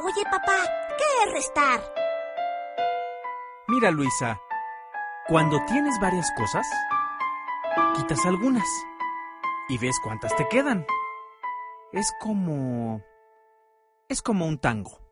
Oye, papá, ¿qué es restar? Mira, Luisa, cuando tienes varias cosas, quitas algunas y ves cuántas te quedan. Es como un tango.